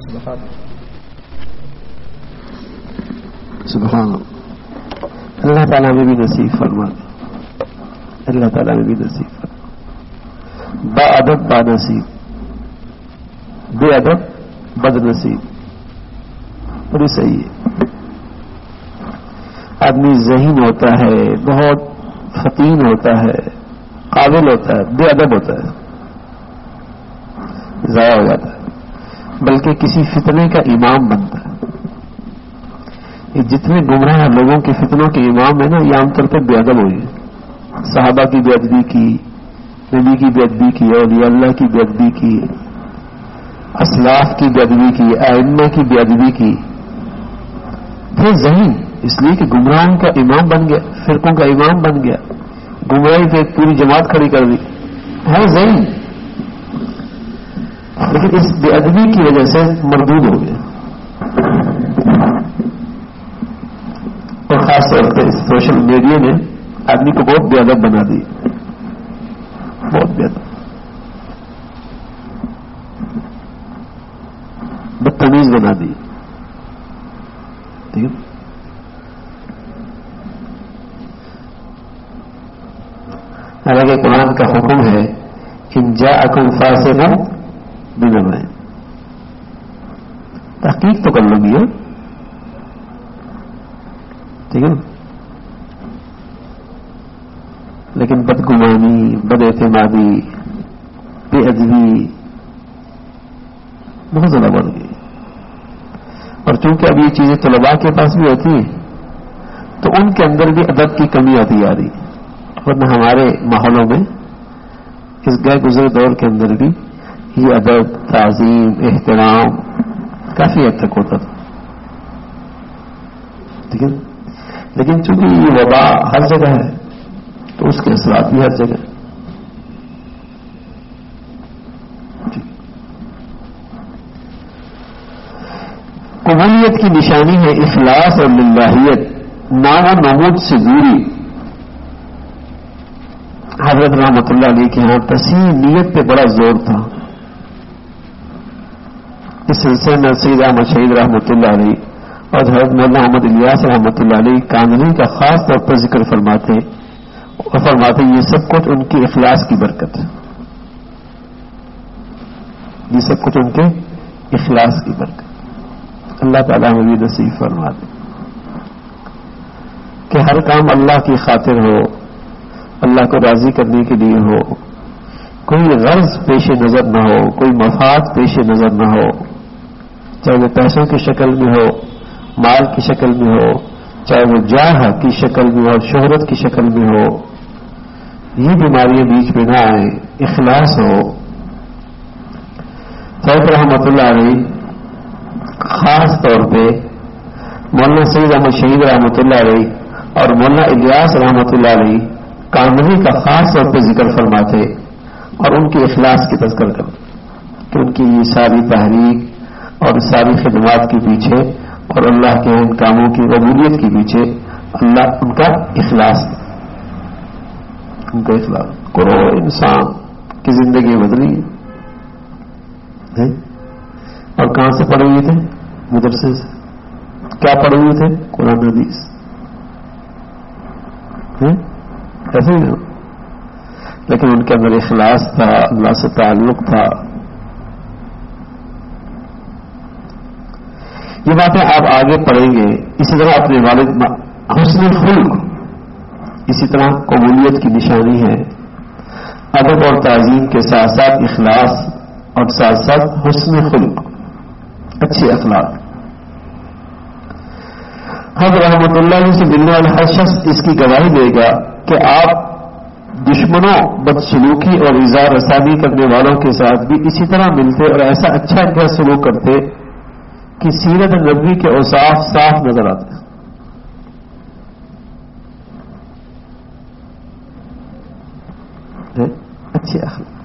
سبحان اللہ تعالیٰ میں بھی نصیب فرما دے، اللہ تعالیٰ میں بھی نصیب فرما، با ادب با نصیب، بے ادب بد نصیب، پوری صحیح ہے۔ آدمی ذہین ہوتا ہے، بہت فطین ہوتا ہے، قابل ہوتا ہے، بے ادب ہوتا ہے، ضائع ہو جاتا ہے، بلکہ کسی فتنے کا امام بنتا ہے۔ یہ جتنے گمراہ لوگوں کے فتنوں کے امام ہیں نا، یہ عام طور پہ بے ادب ہوئی ہے۔ صحابہ کی بے ادبی کی، نبی کی بے ادبی کی، اولیاء اللہ کی بے ادبی کی، اسلاف کی بے ادبی کی، ائمہ کی بے ادبی کی، پھر ذہین اس لیے کہ گمراہوں کا امام بن گیا، فرقوں کا امام بن گیا، گمراہی پہ پوری جماعت کھڑی کر دی، ہے ذہین، لیکن اس بے ادبی کی وجہ سے مردود ہو گیا۔ اور خاص طور پہ سوشل میڈیا نے آدمی کو بہت بے ادب بنا دی، بہت بے ادب، بدتمیز بنا دی، ٹھیک ہے۔ حالانکہ قرآن کا حکم ہے ان جاءکم فاسق بنبأ، تحقیق تو کر لو گی، ٹھیک ہے، لیکن بدگمانی، بد اعتمادی، بے ادبی بہت زیادہ بڑھ گئی۔ اور چونکہ اب یہ چیزیں طلباء کے پاس بھی ہوتی ہیں تو ان کے اندر بھی ادب کی کمی آتی آ رہی ہے، ورنہ ہمارے ماحولوں میں اس گئے گزرے دور کے اندر بھی یہ ادب، تعظیم، احترام کافی حد تک ہوتا تھا، ٹھیک ہے، لیکن چونکہ یہ وبا ہر جگہ ہے تو اس کے اثرات بھی ہر جگہ۔ قبولیت کی نشانی ہے اخلاص اور للہیت، نام و نمود سے دوری۔ حضرت رحمۃ اللہ علیہ کے یہاں تصحیح نیت پہ بڑا زور تھا۔ اس سلسلے میں سید احمد شہید رحمۃ اللہ علیہ اور حضرت مولانا محمد الیاس رحمۃ اللہ علیہ کاندھلی کا خاص طور پر ذکر فرماتے یہ سب کچھ ان کی اخلاص کی برکت ہے، یہ سب کچھ ان کے اخلاص کی برکت۔ اللہ تعالیٰ ہمیں بھی نصیب فرما دے کہ ہر کام اللہ کی خاطر ہو، اللہ کو راضی کرنے کے لیے ہو، کوئی غرض پیش نظر نہ ہو، کوئی مفاد پیش نظر نہ ہو، چاہے وہ پیسوں کی شکل میں ہو، مال کی شکل میں ہو، چاہے وہ جاہ کی شکل میں ہو، شہرت کی شکل میں ہو، یہ بیماریاں بیچ میں نہ آئیں، اخلاص ہو۔ حضرت رحمۃ اللہ علیہ خاص طور پہ مولانا سید احمد شہید رحمۃ اللہ علیہ اور مولانا الیاس رحمۃ اللہ علیہ کاندھلی کا خاص طور پہ ذکر فرماتے اور ان کے اخلاص کی تذکر کرتے کہ ان کی یہ ساری تحریک اور ساری خدمات کے پیچھے اور اللہ کے ان کاموں کی قبولیت کے پیچھے اللہ ان کا اخلاص، ان کا اخلاص۔ کروڑ انسان کی زندگی بدلی ہے۔ اور کہاں سے پڑھے ہوئے تھے؟ مدرسے سے۔ کیا پڑھے ہوئے تھے؟ قرآن حدیث، ایسے ہی نہیں، لیکن ان کے اندر اخلاص تھا، اللہ سے تعلق تھا۔ یہ باتیں آپ آگے پڑھیں گے۔ اسی طرح اپنے والد حسن خلق، اسی طرح قبولیت کی نشانی ہے ادب اور تعظیم کے ساتھ ساتھ اخلاص اور ساتھ ساتھ حسن خلق، اچھے اخلاق۔ حضرت رحمۃ اللہ علیہ سے ملنے والا ہر شخص اس کی گواہی دے گا کہ آپ دشمنوں، بدسلوکی اور اظہار رسانی کرنے والوں کے ساتھ بھی اسی طرح ملتے اور ایسا اچھا ان کا سلوک کرتے کہ سیرت نبوی کے اوصاف صاف نظر آتے۔ اچھے اخلاق،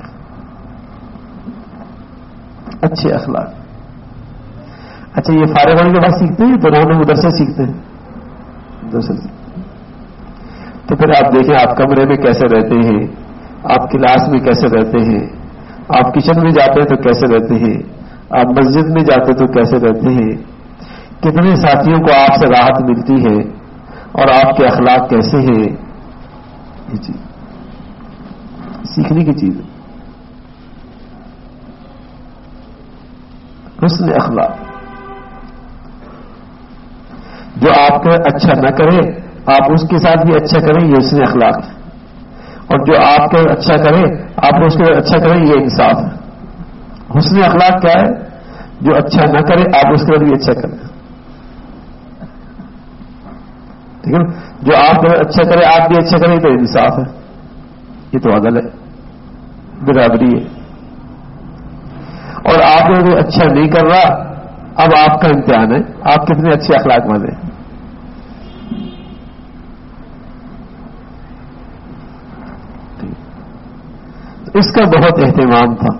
اچھے اخلاق۔ اچھا، یہ فارغ ہونے کے بعد سیکھتے ہیں تو دوران مدرسے سیکھتے ہیں، تو پھر آپ دیکھیں آپ کمرے میں کیسے رہتے ہیں، آپ کلاس میں کیسے رہتے ہیں، آپ کچن میں جاتے ہیں تو کیسے رہتے ہیں، آپ مسجد میں جاتے تو کیسے رہتے ہیں, کتنے ساتھیوں کو آپ سے راحت ملتی ہے, اور آپ کے اخلاق کیسے ہیں. یہ چیز سیکھنے کی چیز ہے. حسن اخلاق. جو آپ کا اچھا نہ کرے آپ اس کے ساتھ بھی اچھا کریں, یہ حسن اخلاق ہے. اور جو آپ کا اچھا کرے آپ اس کے اچھا کریں, یہ انصاف ہے. حسن اخلاق کیا ہے؟ جو اچھا نہ کرے آپ اس کے بھی اچھا کریں. ٹھیک ہے. جو آپ اچھا کرے آپ بھی اچھا کریں تو انصاف ہے. یہ تو عدل ہے, برابری ہے. اور آپ کو اچھا نہیں کر رہا, اب آپ کا امتحان ہے, آپ کتنے اچھے اخلاق والے ہیں. اس کا بہت اہتمام تھا.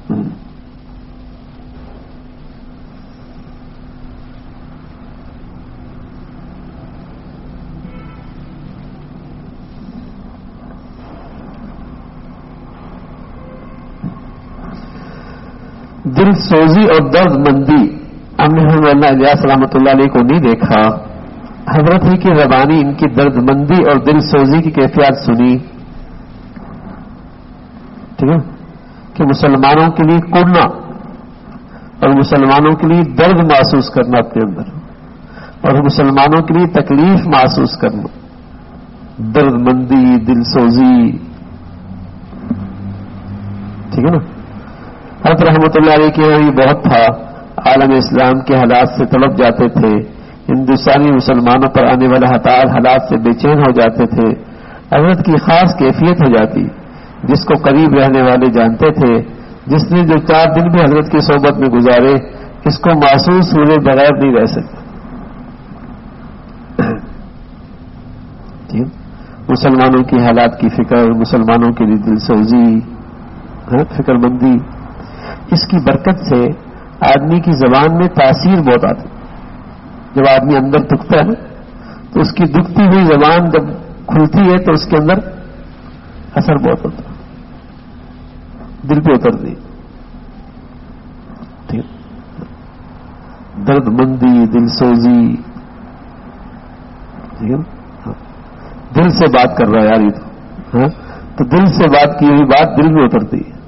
دل سوزی اور درد مندی ہم نے مولانا الیاس رحمۃ اللہ علیہ کو نہیں دیکھا. حضرت ہی کی زبانی ان کی درد مندی اور دل سوزی کی کیفیات سنی. ٹھیک ہے کہ مسلمانوں کے لیے کوڑنا اور مسلمانوں کے لیے درد محسوس کرنا اپنے اندر, اور مسلمانوں کے لیے تکلیف محسوس کرنا, درد مندی, دل سوزی. ٹھیک ہے نا. حضرت رحمۃ اللہ علیہ کے یہاں یہ بہت تھا. عالم اسلام کے حالات سے تڑپ جاتے تھے, ہندوستانی مسلمانوں پر آنے والے حالات سے بے چین ہو جاتے تھے. حضرت کی خاص کیفیت ہو جاتی, جس کو قریب رہنے والے جانتے تھے. جس نے جو 4 دن بھی حضرت کی صحبت میں گزارے, اس کو محسوس ہوئے بغیر نہیں رہ سکتے. مسلمانوں کی حالات کی فکر, مسلمانوں کے لیے دل سوزی, فکر مندی, اس کی برکت سے آدمی کی زبان میں تاثیر بہت آتی. جب آدمی اندر دکھتا ہے نا, تو اس کی دکھتی ہوئی زبان جب کھلتی ہے تو اس کے اندر اثر بہت ہوتا ہے, دل پہ اترتی. درد مندی, دل سوزی. ٹھیک ہے, دل سے بات کر رہا ہے یار یہ تو دل سے بات کی ہوئی بات دل میں اترتی ہے.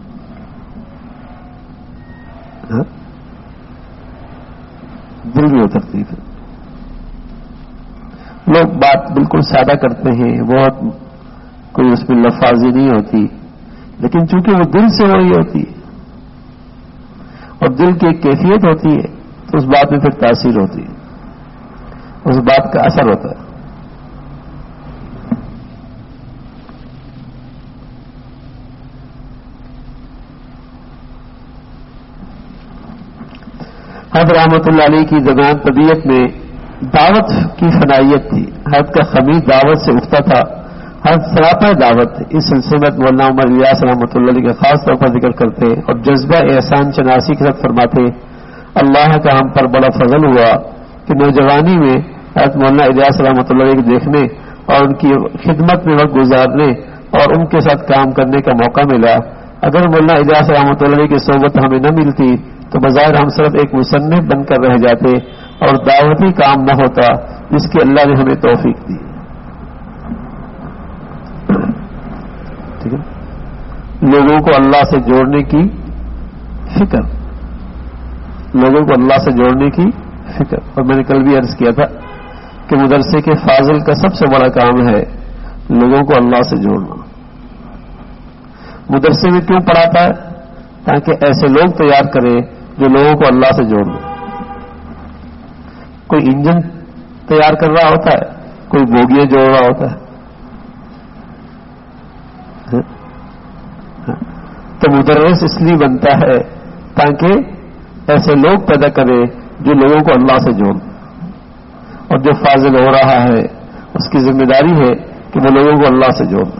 دل میں اترتی ہے. لوگ بات بالکل سادہ کرتے ہیں, بہت کوئی اس میں لفاظی نہیں ہوتی, لیکن چونکہ وہ دل سے وہی ہوتی ہے اور دل کی ایک کیفیت ہوتی ہے, تو اس بات میں پھر تاثیر ہوتی ہے, اس بات کا اثر ہوتا ہے. حضرت رحمۃ اللہ علیہ کی زبان طبیعت میں دعوت کی فنائیت تھی. حضرت کا خمیز دعوت سے اٹھتا تھا. حضرت سراپا دعوت. اس سلسلے میں مولانا عمر الیاس رحمۃ اللہ علیہ کا خاص طور پر ذکر کرتے اور جذبہ احسان شناسی کے ساتھ فرماتے, اللہ کا ہم پر بڑا فضل ہوا کہ نوجوانی میں حضرت مولانا الیاس رحمۃ اللہ علیہ کو دیکھنے اور ان کی خدمت میں وقت گزارنے اور ان کے ساتھ کام کرنے کا موقع ملا. اگر مولانا الیاس رحمۃ اللہ علیہ کی صحبت ہمیں نہ ملتی تو بظاہر ہم صرف ایک مصنف بن کر رہ جاتے اور دعوتی کام نہ ہوتا جس کی اللہ نے ہمیں توفیق دی. ٹھیک ہے, لوگوں کو اللہ سے جوڑنے کی فکر, لوگوں کو اللہ سے جوڑنے کی فکر. اور میں نے کل بھی عرض کیا تھا کہ مدرسے کے فاضل کا سب سے بڑا کام ہے لوگوں کو اللہ سے جوڑنا. مدرسے میں کیوں پڑھاتا ہے؟ تاکہ ایسے لوگ تیار کرے جو لوگوں کو اللہ سے جوڑ دیں. کوئی انجن تیار کر رہا ہوتا ہے, کوئی بوگیاں جوڑ رہا ہوتا ہے. تو مدرس اس لیے بنتا ہے تاکہ ایسے لوگ پیدا کرے جو لوگوں کو اللہ سے جوڑ دیں. اور جو فاضل ہو رہا ہے اس کی ذمہ داری ہے کہ وہ لوگوں کو اللہ سے جوڑ دیں.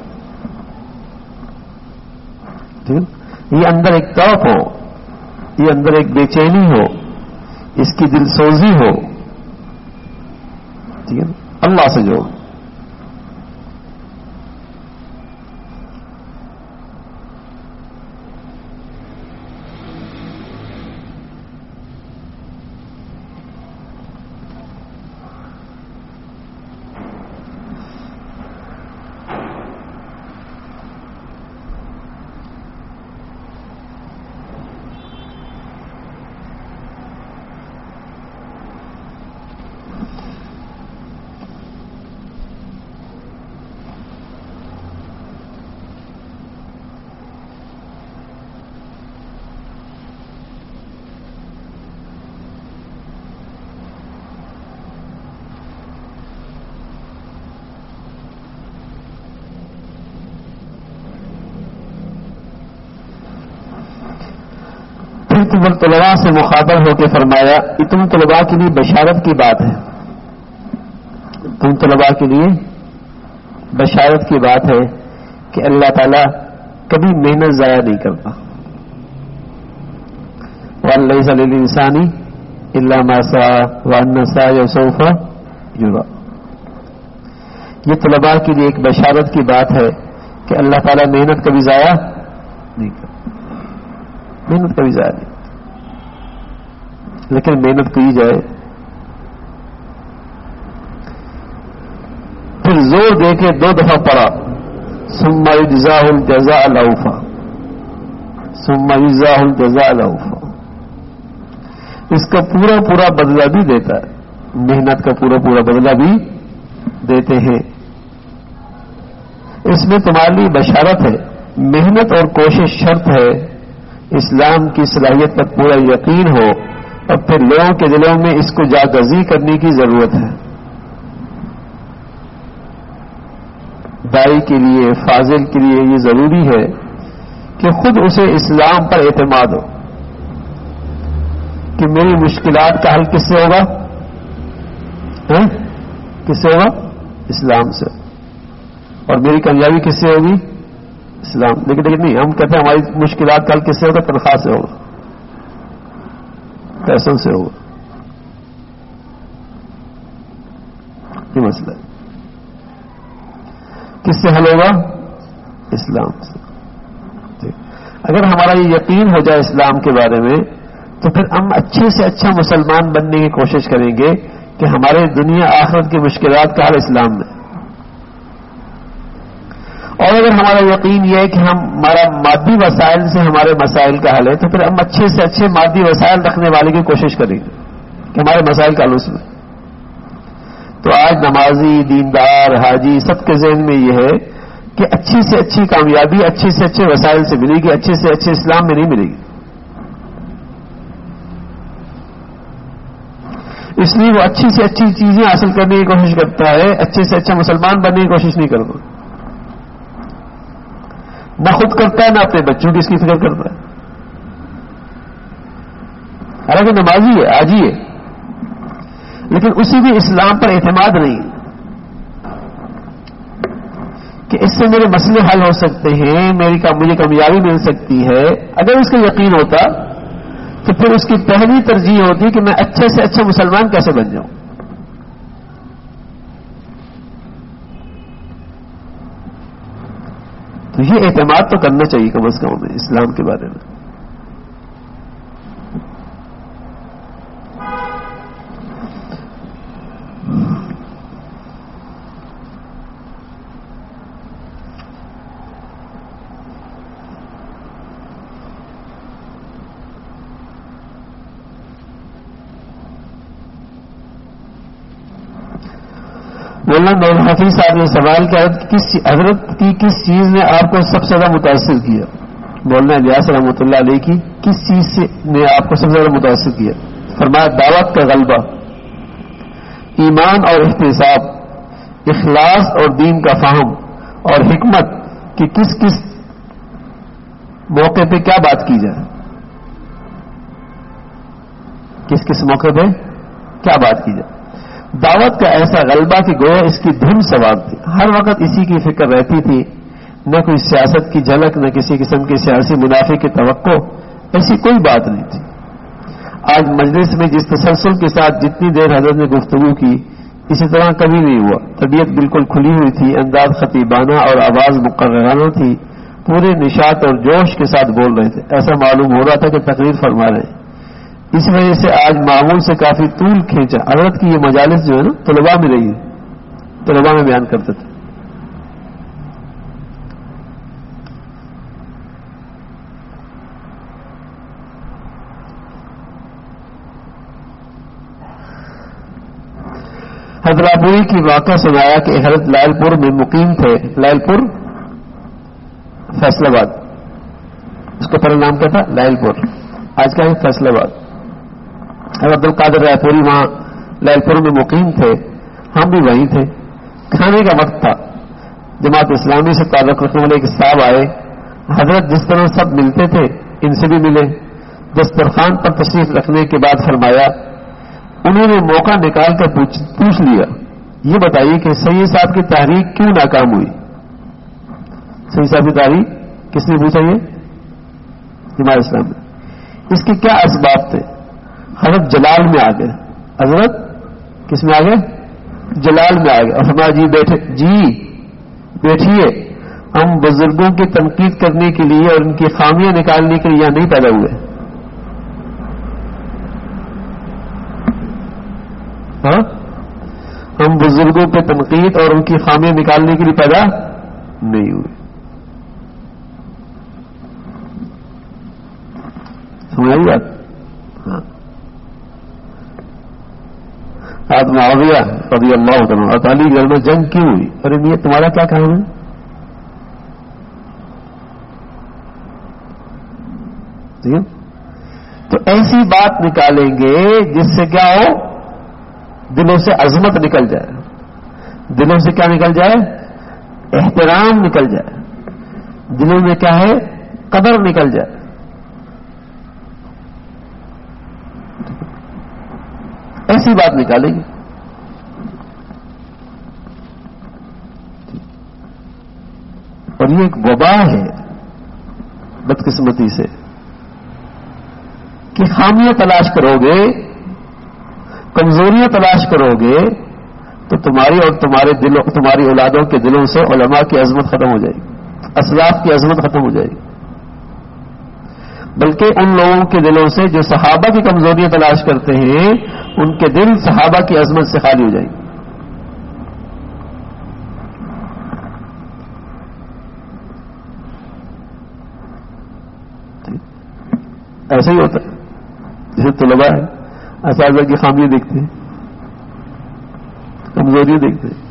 ٹھیک ہے, یہ اندر ایک طرف ہو, یہ اندر ایک بے چینی ہو, اس کی دل سوزی ہو. ٹھیک ہے, اللہ سے جوڑ. پھر طلباء سے مخاطب ہو کے فرمایا کہ تم طلباء کے لیے بشارت کی بات ہے، تم طلباء کے لیے بشارت کی بات ہے کہ اللہ تعالیٰ کبھی محنت ضائع نہیں کرتا. وَلَيْسَ لِلْإِنسَانِ إِلَّا مَا سَعَىٰ وَأَنَّ سَعْيَهُ سَوْفَ يُرَىٰ. یہ طلباء کے لیے ایک بشارت کی بات ہے کہ اللہ تعالیٰ محنت کبھی ضائع نہیں کرتا، محنت کبھی ضائع نہیں، لیکن محنت کی جائے. پھر زور دے کے 2 دفعہ پڑھا ثم يجزاه الجزاء الأوفى، ثم يجزاه الجزاء الأوفى. اس کا پورا بدلہ بھی دیتا ہے، محنت کا پورا بدلہ بھی دیتے ہیں. اس میں تمہارے لیے بشارت ہے. محنت اور کوشش شرط ہے، اسلام کی صلاحیت پر پورا یقین ہو اور پھر لوگوں کے دلوں میں اس کو جاگزی کرنے کی ضرورت ہے. دائی کے لیے، فاضل کے لیے یہ ضروری ہے کہ خود اسے اسلام پر اعتماد ہو کہ میری مشکلات کا حل کس سے ہوگا؟ کس سے ہوگا؟ اسلام سے. اور میری کامیابی کس سے ہوگی؟ اسلام. لیکن نہیں، ہم کہتے ہیں ہماری مشکلات کا حل کس سے ہوگا؟ تنخواہ سے ہوگا، پیسوں سے ہوگا. یہ مسئلہ ہے. کس سے حل ہوگا؟ اسلام سے. اگر ہمارا یہ یقین ہو جائے اسلام کے بارے میں تو پھر ہم اچھے سے اچھا مسلمان بننے کی کوشش کریں گے کہ ہمارے دنیا آخرت کی مشکلات کا حل اسلام میں. اور اگر ہمارا یقین یہ ہے کہ ہمارا مادی وسائل سے ہمارے مسائل کا حل ہے تو پھر ہم اچھے سے اچھے مادی وسائل رکھنے والے کی کوشش کریں گے کہ ہمارے مسائل کا حل اس میں. تو آج نمازی، دیندار، حاجی سب کے ذہن میں یہ ہے کہ اچھی سے اچھی کامیابی اچھے سے اچھے وسائل سے ملے گی، اچھے سے اچھے اسلام میں نہیں ملے گی. اس لیے وہ اچھی سے اچھی چیزیں حاصل کرنے کی کوشش کرتا ہے، اچھے سے اچھا مسلمان بننے کی کوشش نہیں کرتا. نہ خود کرتا ہے نہ اپنے بچوں کی اس کی فکر کرتا ہے. حالانکہ نمازی ہے، حاجی ہے، لیکن اسی بھی اسلام پر اعتماد نہیں کہ اس سے میرے مسئلے حل ہو سکتے ہیں، مجھے کامیابی مل سکتی ہے. اگر اس کا یقین ہوتا تو پھر اس کی پہلی ترجیح ہوتی کہ میں اچھے سے اچھا مسلمان کیسے بن جاؤں. تو یہ اعتماد تو کرنا چاہیے کم از کم ہمیں اسلام کے بارے میں. مولانا نور حفیظ صاحب نے سوال کیا حضرت کی کس چیز نے آپ کو سب سے زیادہ متاثر کیا؟ مولانا الیاس رحمۃ اللہ علیہ کی کس چیز نے آپ کو سب سے زیادہ متاثر کیا؟ فرمایا دعوت کا غلبہ، ایمان اور احتساب، اخلاص اور دین کا فہم اور حکمت کہ کس کس موقع پہ کیا بات کی جائے، کس کس موقع پہ کیا بات کی جائے. دعوت کا ایسا غلبہ کہ گویا اس کی دھن سوار تھی، ہر وقت اسی کی فکر رہتی تھی، نہ کوئی سیاست کی جھلک، نہ کسی قسم کی سیاسی منافع کی توقع، ایسی کوئی بات نہیں تھی. آج مجلس میں جس تسلسل کے ساتھ جتنی دیر حضرت نے گفتگو کی اسی طرح کبھی نہیں ہوا. طبیعت بالکل کھلی ہوئی تھی، انداز خطیبانہ اور آواز مقررانہ تھی، پورے نشاط اور جوش کے ساتھ بول رہے تھے، ایسا معلوم ہو رہا تھا کہ تقریر فرما رہے ہیں. اس وجہ سے آج معمول سے کافی طول کھینچا. حضرت کی یہ مجالس جو ہے نا طلباء میں رہی ہے، طلباء میں بیان کرتے تھے. حیدرآبادی کی واقعہ سنایا کہ حضرت لائل پور میں مقیم تھے. لائل پور فیصل آباد، اس کو پہلا نام کیا تھا؟ لائل پور، آج کا ہے فیصل آباد. عبد القادر رائے پوری وہاں لائل پور میں مقیم تھے، ہم بھی وہیں تھے. کھانے کا وقت تھا، جماعت اسلامی سے تعلق رکھنے والے ایک صاحب آئے. حضرت جس طرح سب ملتے تھے ان سے بھی ملے، دسترخوان پر تشریف رکھنے کے بعد فرمایا، انہوں نے موقع نکال کر پوچھ لیا، یہ بتائیے کہ سید صاحب کی تحریک کیوں ناکام ہوئی؟ سید صاحب کی تحریک کس نے پوچھا؟ یہ جماعت اسلام نے۔ اس کے کیا اسباب تھے؟ حضرت جلال میں آ گئے۔ حضرت کس میں آ گئے؟ جلال میں آ گئے اور فرمایا جی بیٹھیے، ہم بزرگوں کی تنقید کرنے کے لیے اور ان کی خامیاں نکالنے کے لیے یہاں نہیں پیدا ہوئے۔ ہاں، ہم بزرگوں پہ تنقید اور ان کی خامیاں نکالنے کے لیے پیدا نہیں ہوئے۔ سمجھ بات؟ ہاں، آج معاویہ رضی اللہ عنہ اور علی گڑھ میں جنگ کیوں ہوئی؟ ارے میاں تمہارا کیا کام ہے؟ ٹھیک ہے، تو ایسی بات نکالیں گے جس سے کیا ہو؟ دلوں سے عظمت نکل جائے، دلوں سے کیا نکل جائے؟ احترام نکل جائے، دلوں میں کیا ہے؟ قدر نکل جائے۔ ایسی بات نکالیں گے۔ اور یہ ایک وبا ہے بدقسمتی سے کہ خامیاں تلاش کرو گے، کمزوریاں تلاش کرو گے تو تمہاری اور تمہاری اولادوں کے دلوں سے علماء کی عظمت ختم ہو جائے گی، اسلاف کی عظمت ختم ہو جائے گی، بلکہ ان لوگوں کے دلوں سے جو صحابہ کی کمزوریاں تلاش کرتے ہیں ان کے دل صحابہ کی عظمت سے خالی ہو جائیں گے۔ ایسا ہی ہوتا ہے، جیسے طلباء ہے اساتذہ کی خامیاں دیکھتے ہیں، کمزوریاں دیکھتے ہیں،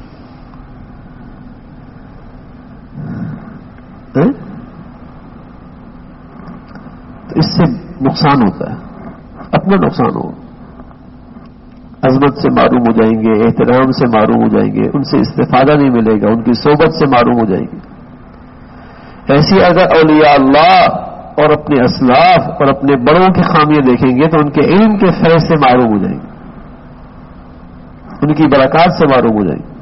تو اس سے نقصان ہوتا ہے، اپنا نقصان ہو، عظمت سے معروم ہو جائیں گے، احترام سے معروم ہو جائیں گے، ان سے استفادہ نہیں ملے گا، ان کی صحبت سے معروم ہو جائیں گے۔ ایسی اگر اولیاء اللہ اور اپنے اسلاف اور اپنے بڑوں کی خامیاں دیکھیں گے تو ان کے علم کے فیض سے معروم ہو جائیں گے، ان کی برکات سے معروم ہو جائیں گے۔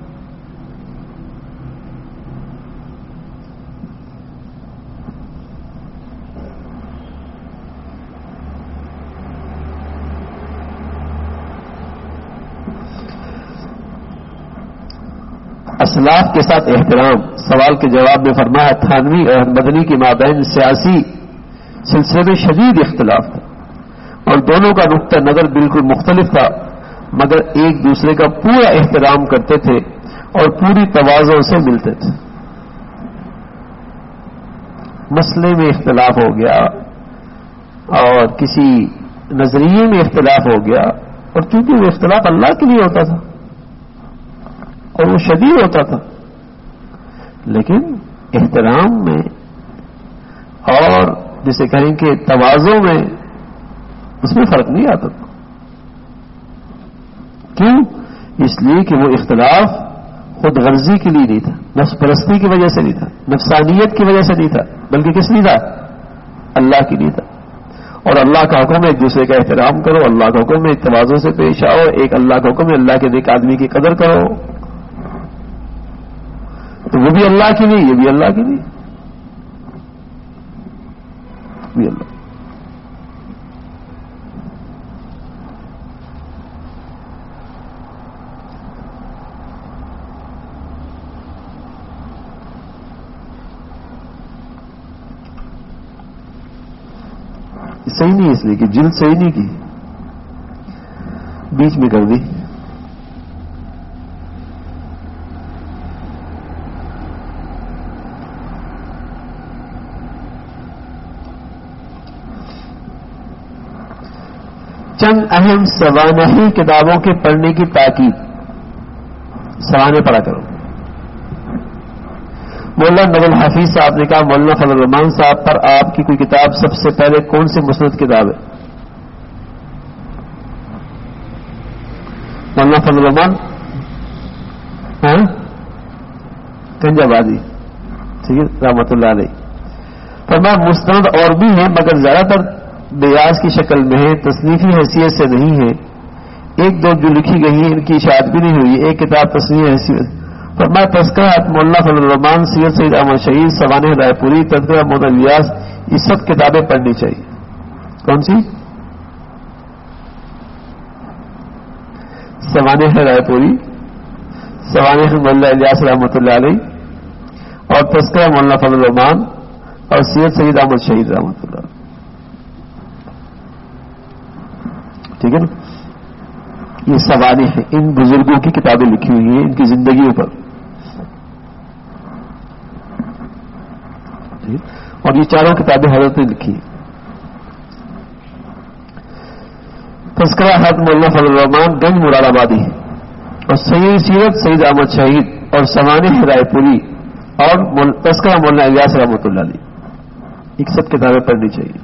اسلاف کے ساتھ احترام۔ سوال کے جواب میں فرمایا تھانوی اور مدنی کے مابین سیاسی سلسلے میں شدید اختلاف تھا اور دونوں کا نقطہ نظر بالکل مختلف تھا، مگر ایک دوسرے کا پورا احترام کرتے تھے اور پوری تواضع سے ملتے تھے۔ مسئلے میں اختلاف ہو گیا اور کسی نظریے میں اختلاف ہو گیا، اور چونکہ وہ اختلاف اللہ کے لیے ہوتا تھا اور وہ شدید ہوتا تھا، لیکن احترام میں اور جسے کہیں کہ تواضع میں اس میں فرق نہیں آتا تھا۔ کیوں؟ اس لیے کہ وہ اختلاف خود غرضی کے لیے نہیں تھا، نفس پرستی کی وجہ سے نہیں تھا، نفسانیت کی وجہ سے نہیں تھا، بلکہ کس لیے تھا؟ اللہ کے لیے تھا۔ اور اللہ کا حکم ہے ایک دوسرے کا احترام کرو، اللہ کا حکم ہے ایک تواضع سے پیش آؤ، ایک اللہ کا حکم ہے اللہ کے نیک آدمی کی قدر کرو، تو وہ بھی اللہ کے لیے، یہ بھی اللہ کے لیے، بھی اللہ۔ صحیح نہیں اس لیے کہ جلد صحیح نہیں کی، بیچ میں کر دی۔ چند اہم سوانحی کتابوں کے پڑھنے کی تاکید۔ سوانے پڑھا کرو۔ مولانا نور الحفیظ صاحب نے کہا مولانا فضل الرحمان صاحب پر آپ کی کوئی کتاب سب سے پہلے کون سی مسند کتاب ہے؟ مولانا فضل الرحمان کنج آبادی، ٹھیک ہے، رحمت اللہ علیہ۔ فرمایا مستند اور بھی ہیں مگر زیادہ تر بیاض کی شکل میں ہے، تصنیفی حیثیت سے نہیں ہے، ایک دو جو لکھی گئی ہیں ان کی اشاعت بھی نہیں ہوئی، ایک کتاب تصنیفی حیثیت. فرمایا تذکرہ مولانا فضل الرحمان، سیرت سید احمد شہید، سوانح رائے پوری، تذکرہ مولانا الیاس، یہ سب کتابیں پڑھنی چاہیے. کون سی؟ سوانح رائے پوری، سوانح مولانا الیاس رحمۃ اللہ علیہ، اور تذکرہ مولانا فضل الرحمان، اور سیرت سید احمد شہید رحمۃ اللہ. ٹھیک ہے نا؟ یہ سوانح ہیں، ان بزرگوں کی کتابیں لکھی ہوئی ہیں ان کی زندگیوں پر. اور یہ چاروں کتابیں حضرت نے لکھی ہیں. تذکرہ حضرت مولانا فضل الرحمان گنج مراد آبادی، اور سیرت سید احمد شہید، اور سوانح رائے پوری، اور تذکرہ مولانا الیاس رحمۃ اللہ علیہ، ایک سب کتابیں پڑھنی چاہیے.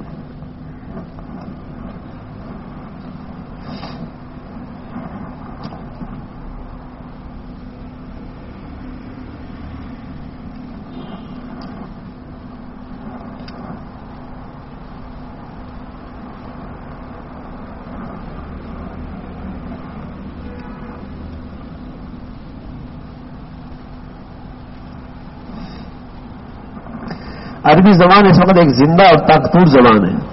عربی زبان اس وقت ایک زندہ اور طاقتور زبان ہے.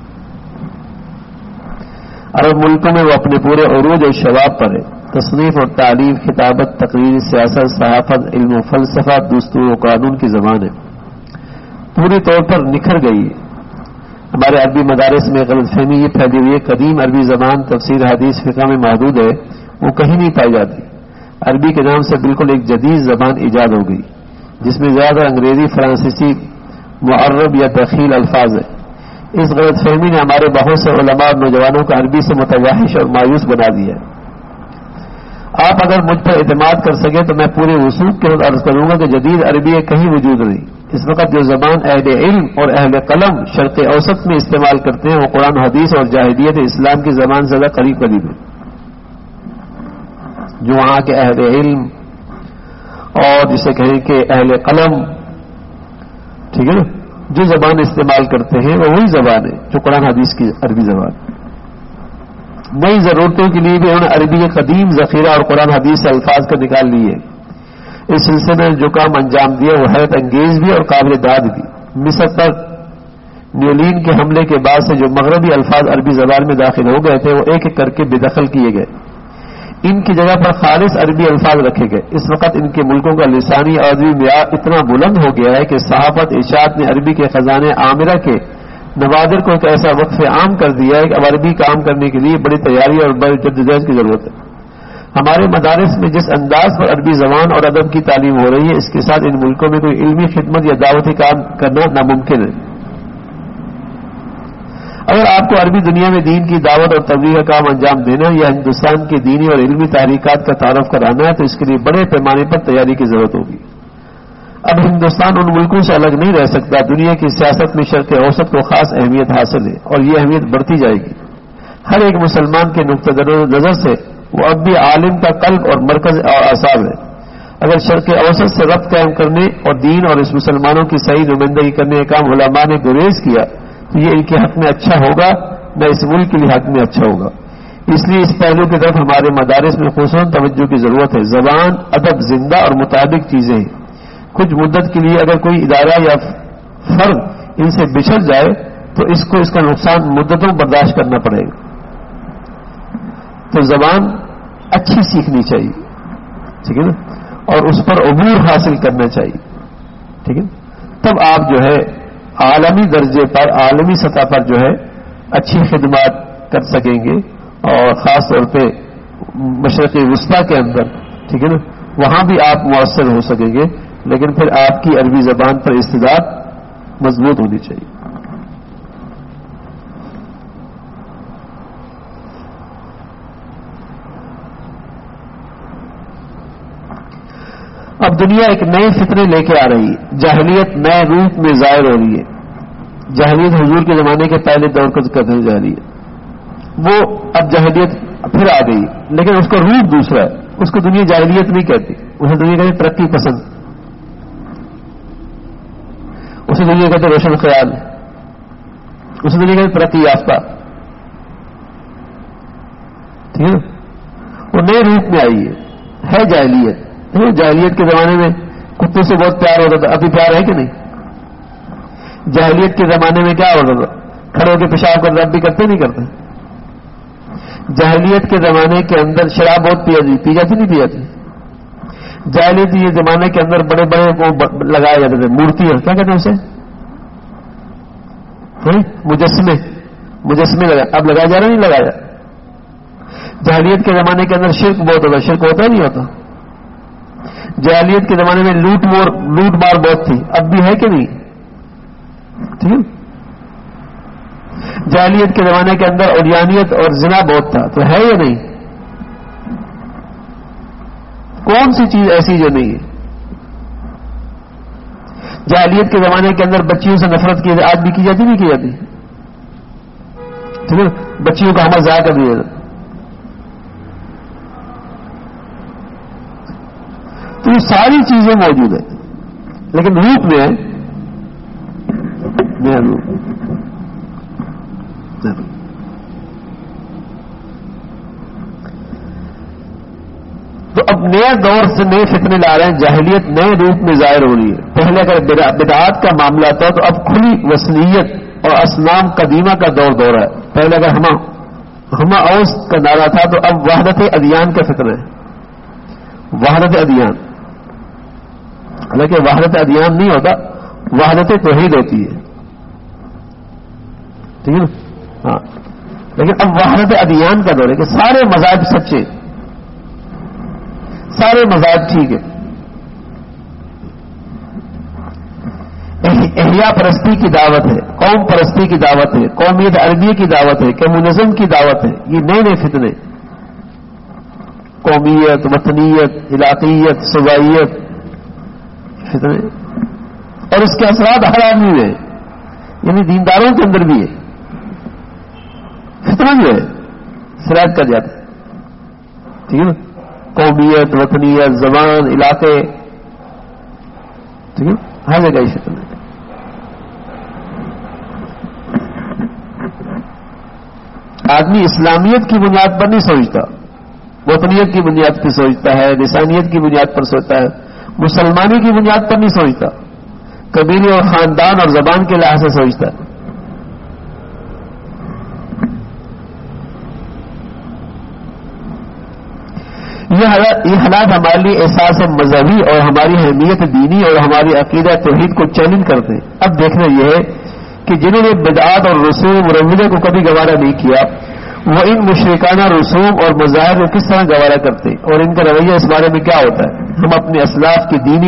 عرب ملکوں میں وہ اپنے پورے عروج اور شباب پر ہے. تصنیف اور تعلیم، خطابت، تقریر، سیاست، صحافت، علم و فلسفہ، دستور و قانون کی زبان ہے. پوری طور پر نکھر گئی ہے. ہمارے عربی مدارس میں غلط فہمی یہ پھیلی ہوئی ہے قدیم عربی زبان تفسیر حدیث فقہ میں محدود ہے، وہ کہیں نہیں پائی جاتی. عربی کے نام سے بالکل ایک جدید زبان ایجاد ہو گئی جس میں زیادہ انگریزی، فرانسیسی، معرب یا دخیل الفاظ ہے. اس غلط فہمی نے ہمارے بہت سے علماء اور نوجوانوں کو عربی سے متوحش اور مایوس بنا دیا ہے. آپ اگر مجھ پر اعتماد کر سکے تو میں پورے وثوق کے ساتھ عرض کروں گا کہ جدید عربی کہیں وجود نہیں. اس وقت جو زبان اہل علم اور اہل قلم شرق اوسط میں استعمال کرتے ہیں وہ قرآن حدیث اور جاہلیت اسلام کی زبان سے زیادہ قریب قریب ہے. جو وہاں کے اہل علم اور جسے کہیں کہ اہل قلم، ٹھیک ہے نا، جو زبان استعمال کرتے ہیں وہ وہی زبان ہے جو قرآن حدیث کی عربی زبان. نئی ضرورتوں کے لیے بھی انہوں نے عربی کے قدیم ذخیرہ اور قرآن حدیث سے الفاظ کا نکال لیے. اس سلسلے میں جو کام انجام دیا وہ حیرت انگیز بھی اور قابل داد بھی. مصر پر نیولین کے حملے کے بعد سے جو مغربی الفاظ عربی زبان میں داخل ہو گئے تھے وہ ایک ایک کر کے بے دخل کیے گئے. ان کی جگہ پر خالص عربی الفاظ رکھے گئے. اس وقت ان کے ملکوں کا لسانی اور ادبی معیار اتنا بلند ہو گیا ہے کہ صحافت اشاعت نے عربی کے خزانے عامرہ کے نوادر کو ایک ایسا وقف عام کر دیا ہے کہ اب عربی کام کرنے کے لیے بڑی تیاری اور بڑی جدوجہد کی ضرورت ہے. ہمارے مدارس میں جس انداز پر عربی زبان اور ادب کی تعلیم ہو رہی ہے اس کے ساتھ ان ملکوں میں کوئی علمی خدمت یا دعوتی کام کرنا ناممکن ہے. اگر آپ کو عربی دنیا میں دین کی دعوت اور تبلیغ کا کام انجام دینا یا ہندوستان کی دینی اور علمی تحریکات کا تعارف کرانا ہے تو اس کے لیے بڑے پیمانے پر تیاری کی ضرورت ہوگی. اب ہندوستان ان ملکوں سے الگ نہیں رہ سکتا. دنیا کی سیاست میں شرق اوسط کو خاص اہمیت حاصل ہے اور یہ اہمیت بڑھتی جائے گی. ہر ایک مسلمان کے نقطہ نظر سے وہ اب بھی عالم کا قلب اور مرکز اور اعصاب ہے. اگر شرق اوسط سے ربط قائم کرنے اور دین اور اس مسلمانوں کی صحیح نمائندگی کرنے کا کام علماء نے گریز کیا تو یہ ان کے حق میں اچھا ہوگا نہ اس ملک کے لیے حق میں اچھا ہوگا. اس لیے اس پہلو کی طرف ہمارے مدارس میں خصوصاً توجہ کی ضرورت ہے. زبان، ادب زندہ اور مطابق چیزیں ہیں. کچھ مدت کے لیے اگر کوئی ادارہ یا فرد ان سے بچھڑ جائے تو اس کا نقصان مدتوں برداشت کرنا پڑے گا. تو زبان اچھی سیکھنی چاہیے، ٹھیک ہے نا، اور اس پر عبور حاصل کرنا چاہیے، ٹھیک ہے. تب آپ جو ہے عالمی درجے پر، عالمی سطح پر جو ہے اچھی خدمات کر سکیں گے اور خاص طور پہ مشرق وسطیٰ کے اندر، ٹھیک ہے نا، وہاں بھی آپ مؤثر ہو سکیں گے. لیکن پھر آپ کی عربی زبان پر استعداد مضبوط ہونی چاہیے. اب دنیا ایک نئے فطرے لے کے آ رہی ہے. جاہلیت نئے روپ میں ظاہر ہو رہی ہے. جاہلیت حضور کے زمانے کے پہلے دور کو کرنے جا رہی ہے. وہ اب جاہلیت پھر آ گئی لیکن اس کا روپ دوسرا ہے. اس کو دنیا جاہلیت نہیں کہتی، اسے دنیا کہتی ترقی پسند، اسے دنیا کہتے روشن خیال. اس نے لکھا ترقی یافتہ، ٹھیک ہے، وہ نئے روپ میں آئی ہے جاہلیت. جاہلیت کے زمانے میں کتے سے بہت پیار ہوتا تھا، ابھی پیار ہے کہ نہیں؟ جاہلیت کے زمانے میں کیا ہوتا تھا؟ کھڑے ہو کے پیشاب کرتے، اب بھی کرتے نہیں کرتے؟ جاہلیت کے زمانے کے اندر شراب بہت پی جاتی نہیں پی جاتی؟ جاہلیت یہ زمانے کے اندر بڑے بڑے وہ لگائے جاتے تھے، مورتی، کیا کہتے ہیں اسے؟ مجسمے لگا، اب لگایا جا رہا نہیں لگایا. جاہلیت کے زمانے کے اندر شرک بہت ہوتا، شرک ہوتا ہی نہیں ہوتا. جاہلیت کے زمانے میں لوٹ مار بہت تھی، اب بھی ہے کہ نہیں؟ ٹھیک ہے. جاہلیت کے زمانے کے اندر اوریانیت اور زنا بہت تھا، تو ہے یا نہیں؟ کون سی چیز ایسی جو نہیں ہے؟ جاہلیت کے زمانے کے اندر بچیوں سے نفرت کی جاتی، آج بھی کی جاتی نہیں کی جاتی؟ ٹھیک ہے، بچیوں کا حمل ضائع کر دیا جاتا. تو یہ ساری چیزیں موجود ہیں، لیکن روپ میں نیا روپ. تو اب نئے دور سے نئے فتنے لا رہے ہیں، جاہلیت نئے روپ میں ظاہر ہو رہی ہے. پہلے اگر بدعات کا معاملہ تھا تو اب کھلی وثنیت اور اصنام قدیمہ کا دور ہے. پہلے اگر ہما اوس کا نعرہ تھا تو اب وحدت ادیان کا فتنہ ہے، وحدت ادیان. حالانکہ وحدت ادیان نہیں ہوتا، وحدت توحید ہوتی ہے، ٹھیک ہے. ہاں، لیکن اب وحدت ادیان کا دور ہے کہ سارے مذاہب سچے، سارے مذاہب ٹھیک ہے. احیاء پرستی کی دعوت ہے، قوم پرستی کی دعوت ہے، قومیت عربی کی دعوت ہے، کمیونزم کی دعوت ہے. یہ نئے نئے فتنے، قومیت، وطنیت، علاقیت، صوبائیت فتنے، اور اس کے اثرات ہر آدمی میں، یعنی دینداروں کے اندر بھی ہے. فتنہ جو ہے سرایت کر جاتا ہے، ٹھیک ہے نا. قومیت، وطنیت، زبان، علاقے، ٹھیک ہے، ہر جگہ ہی فتنہ ہے. آدمی اسلامیت کی بنیاد پر نہیں سوچتا، وطنیت کی بنیاد پر سوچتا ہے، لسانیت کی بنیاد پر سوچتا ہے، مسلمانی کی بنیاد پر نہیں سوچتا، قبیلے اور خاندان اور زبان کے لحاظ سے سوچتا ہے. یہ حالات ہمارے لیے احساس مذہبی اور ہماری اہمیت دینی اور ہماری عقیدہ توحید کو چیلنج کرتے ہیں. اب دیکھنا یہ ہے کہ جنہوں نے بدعات اور رسوم رویے کو کبھی گوارا نہیں کیا، وہ ان مشرکانہ رسوم اور مظاہر کو کس طرح گوارا کرتے ہیں، اور ان کا رویہ اس بارے میں کیا ہوتا ہے. ہم اپنے اسلاف کی دینی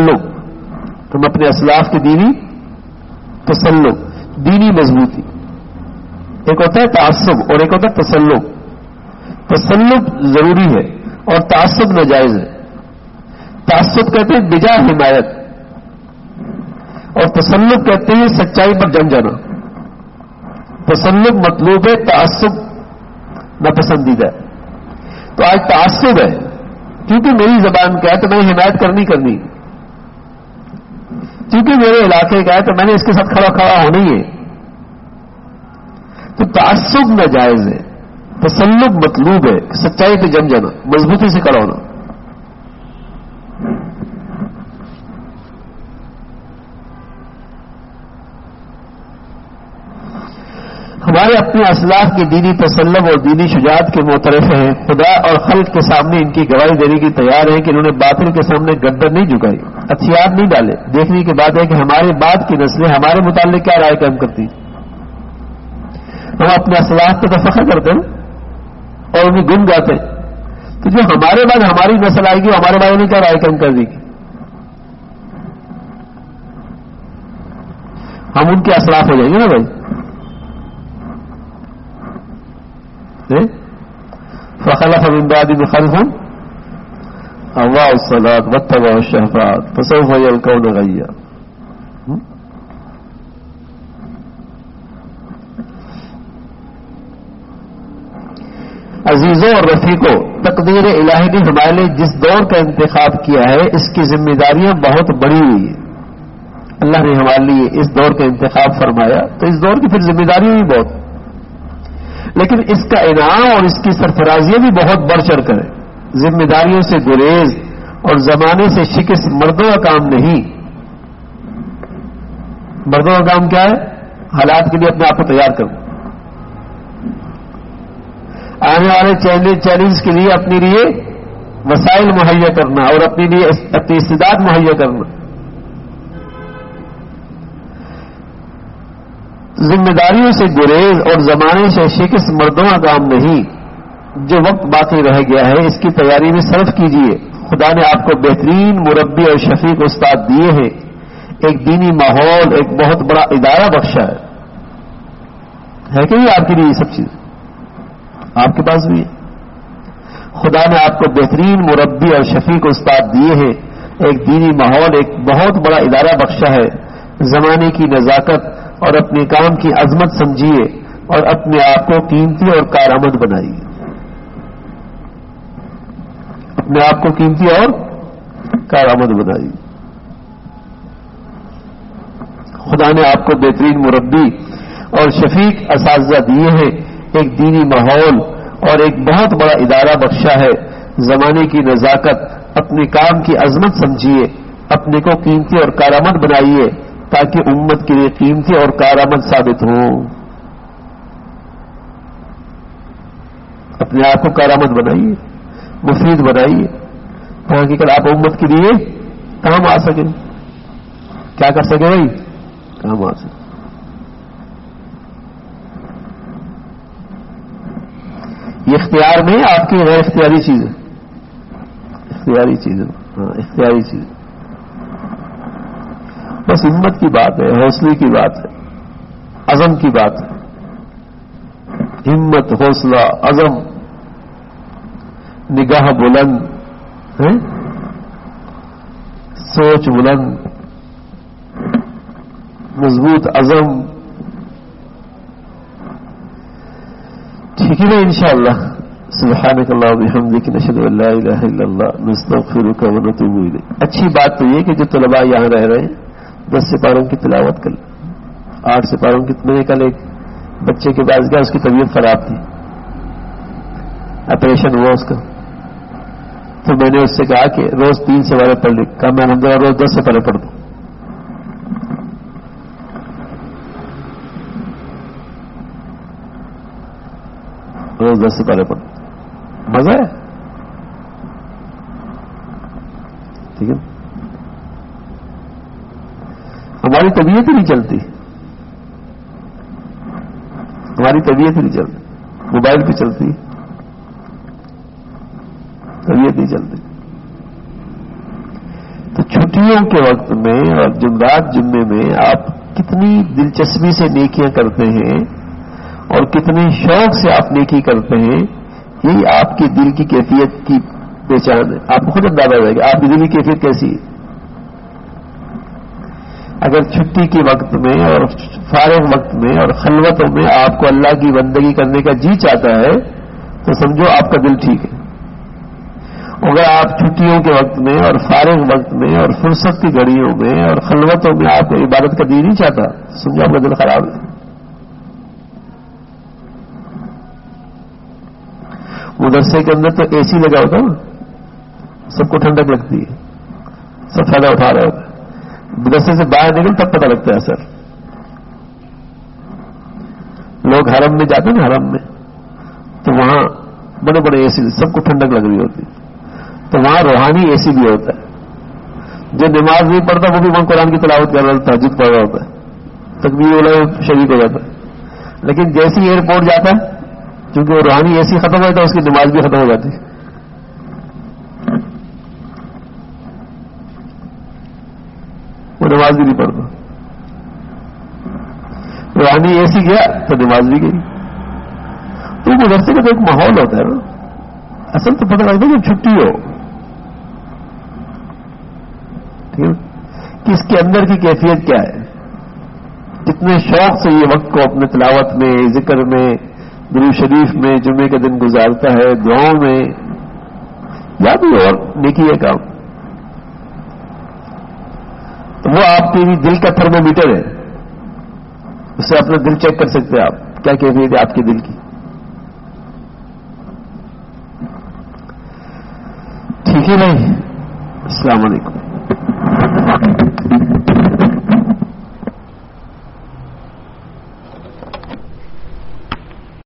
تسلق، دینی مضبوطی، ایک ہوتا ہے تعصب اور ایک ہوتا ہے تسلق. تسلق ضروری ہے اور تعصب ناجائز ہے. تعصب کہتے ہیں بجا حمایت، اور تسلق کہتے ہیں سچائی پر جم جانا. تسلق مطلوب ہے، تعصب ناپسندیدہ ہے. تو آج تعصب ہے کیونکہ میری زبان کا ہے تو میں نے حمایت کرنی، کیونکہ میرے علاقے کا ہے تو میں نے اس کے ساتھ کھڑا ہونا ہی ہے. تو تعصب ناجائز ہے، تسلق مطلوب ہے، سچائی پہ جم جانا، مضبوطی سے کھڑا ہونا. ہمارے اپنے اسلاف کی دینی تسلم اور دینی شجاعت کے معترف ہیں. خدا اور خلق کے سامنے ان کی گواہی دینے کی تیار ہیں کہ انہوں نے باطل کے سامنے گردن نہیں جھکائی، ہتھیار نہیں ڈالے. دیکھنے کی بات ہے کہ ہمارے بعد کی نسلیں ہمارے متعلق کیا رائے قائم کرتی. ہم اپنے اسلاف پہ تو فخر کرتے ہیں اور انہیں گن جاتے ہیں، تو جو ہمارے بعد ہماری نسل آئے گی وہ ہمارے بعد انہیں کیا رائے قائم کر دے گی. ہم ان کے اسلاف ہو جائیں گے نا بھائی. فخلف من بعدهم خلف اضاعوا الصلاة واتبعوا الشهوات فسوف يلقون غيا. عزیزوں اور رفیقوں، تقدیر الہی نے ہمارے لیے جس دور کا انتخاب کیا ہے اس کی ذمہ داریاں بہت بڑی ہوئی ہیں. اللہ نے ہمارے لیے اس دور کا انتخاب فرمایا تو اس دور کی پھر ذمہ داری بھی بہت، لیکن اس کا انعام اور اس کی سرفرازیاں بھی بہت بڑھ چڑھ کر ہے۔ ذمہ داریوں سے گریز اور زمانے سے شکست مردوں کا کام نہیں۔ مردوں کا کام کیا ہے؟ حالات کے لیے اپنے آپ کو تیار کرنا، آنے والے چیلنج کے لیے اپنے لیے وسائل مہیا کرنا اور اپنے لیے اپنی استعداد مہیا کرنا۔ ذمہ داریوں سے گریز اور زمانے سے شکست مردوں کا کام نہیں۔ جو وقت باقی رہ گیا ہے اس کی تیاری میں صرف کیجیے۔ خدا نے آپ کو بہترین مربی اور شفیق استاد دیے ہیں، ایک دینی ماحول، ایک بہت بڑا ادارہ بخشا ہے کہ نہیں آپ کے لیے یہ سب چیز آپ کے پاس بھی ہے؟ خدا نے آپ کو بہترین مربی اور شفیق استاد دیے ہیں، ایک دینی ماحول، ایک بہت بڑا ادارہ بخشا ہے۔ زمانے کی نزاکت اور اپنے کام کی عظمت سمجھیے اور اپنے آپ کو قیمتی اور کارآمد بنائیے۔ اپنے آپ کو قیمتی اور کارآمد بنائیے۔ خدا نے آپ کو بہترین مربی اور شفیق اساتذہ دیے ہیں، ایک دینی ماحول اور ایک بہت بڑا ادارہ بخشا ہے۔ زمانے کی نزاکت، اپنے کام کی عظمت سمجھیے، اپنے کو قیمتی اور کارآمد بنائیے تاکہ امت کے لیے قیمتی اور کارآمد ثابت ہوں۔ اپنے آپ کو کارآمد بنائیے، مفید بنائیے تاکہ کل آپ امت کے لیے کام آ سکیں۔ کیا کر سکے بھائی؟ کام آ سکے۔ یہ اختیار میں آپ کی غیر اختیاری چیز ہے، اختیاری چیز ہے، ہاں اختیاری چیز ہے۔ بس ہمت کی بات ہے، حوصلے کی بات ہے، عزم کی بات ہے۔ ہمت، حوصلہ، عزم، نگاہ بلند، سوچ بلند، مضبوط عزم، ٹھیک ہے نا؟ انشاءاللہ سبحانک اللہم وبحمدک نشہد ان لا الہ الا اللہ نستغفرک ونتوب الیک۔ اچھی بات تو یہ کہ جو طلباء یہاں رہ رہے ہیں 10 سپاروں کی تلاوت کر لیں، 8 سپاروں کی۔ میں نے کل ایک بچے کے پاس گیا، اس کی طبیعت خراب تھی، آپریشن ہوا اس کا، تو میں نے اس سے کہا کہ روز 3 سپارے پڑھ لیں۔ کہا میں الحمدللہ روز 10 سپارے پڑھ دوں۔ روز 10 سپارے پڑھ دوں، مزہ ہے، ٹھیک ہے۔ ہماری طبیعت ہی نہیں چلتی، ہماری طبیعت ہی نہیں چلتی، موبائل پہ چلتی، طبیعت نہیں چلتی۔ تو چھٹیوں کے وقت میں اور جمعرات جمعے میں آپ کتنی دلچسپی سے نیکیاں کرتے ہیں اور کتنے شوق سے آپ نیکی کرتے ہیں، یہی آپ کی دل کی کیفیت کی پہچان ہے۔ آپ کو خود اندازہ رہے گا آپ کی دل کی کیفیت کیسی ہے۔ اگر چھٹی کے وقت میں اور فارغ وقت میں اور خلوتوں میں آپ کو اللہ کی بندگی کرنے کا جی چاہتا ہے تو سمجھو آپ کا دل ٹھیک ہے۔ اگر آپ چھٹیوں کے وقت میں اور فارغ وقت میں اور فرصت کی گھڑیوں میں اور خلوتوں میں آپ کو عبادت کا دل نہیں چاہتا، سمجھو آپ کا دل خراب ہے۔ مدرسے کے اندر تو اے سی لگا ہوتا نا، سب کو ٹھنڈک لگتی ہے، سب فائدہ اٹھا رہے ہوتے ہیں۔ مدرسے سے باہر نکل تب پتہ لگتا ہے سر۔ لوگ حرم میں جاتے ہیں نا، حرم میں تو وہاں بڑے بڑے اے سی، سب کو ٹھنڈک لگ رہی ہوتی، تو وہاں روحانی اے سی بھی ہوتا ہے۔ جو نماز نہیں پڑھتا وہ بھی وہاں قرآن کی تلاوت کر رہا ہوتا ہے، تہجد پڑھ رہا ہوتا ہے، تکبیر والا شریک ہو جاتا ہے۔ لیکن جیسے ہی ایئرپورٹ جاتا ہے، چونکہ وہ روحانی اے سی ختم ہو جاتا ہے، اس کی نماز بھی ختم ہو جاتی ہے۔ وہ نماز بھی نہیں پڑھتا، روحانی اے سی گیا تو نماز بھی گئی۔ تو مدرسے کا تو ایک ماحول ہوتا ہے نا، اصل تو پتہ لگتا ہے کہ چھٹی ہو، ٹھیک ہے، کہ اس کے اندر کی کیفیت کیا ہے، کتنے شوق سے یہ وقت کو اپنے تلاوت میں، ذکر میں، درود شریف میں جمعے کے دن گزارتا ہے، دعاؤں میں، یا بھی اور نیکی ہے کام، تو وہ آپ کی بھی دل کا تھرمومیٹر ہے، اس سے اپنا دل چیک کر سکتے ہیں آپ کیا کیفیت ہے آپ کے دل کی. ٹھیک ہے بھائی، السلام علیکم.